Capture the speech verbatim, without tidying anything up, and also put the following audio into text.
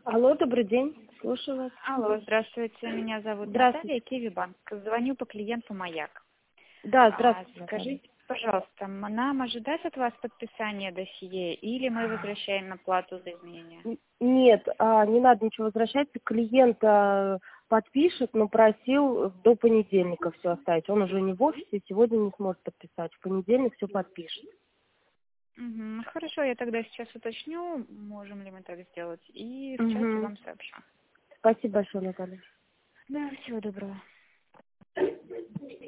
Алло, добрый день. Слушаю вас. Алло, здравствуйте. Меня зовут Здравствуйте. Наталья, Киви-банк. Звоню по клиенту «Маяк». Да, А, здравствуйте, Наталья. скажите, пожалуйста, м- нам ожидать от вас подписания досье или мы возвращаем на плату за изменения? Н- Нет, а, не надо ничего возвращать. Клиент а, подпишет, но просил до понедельника все оставить. Он уже не в офисе, сегодня не сможет подписать. В понедельник все подпишет. Мгм. Хорошо, я тогда сейчас уточню, можем ли мы так сделать, и в чате Мгм. вам сообщу. Спасибо большое, Наталья. Да, всего доброго.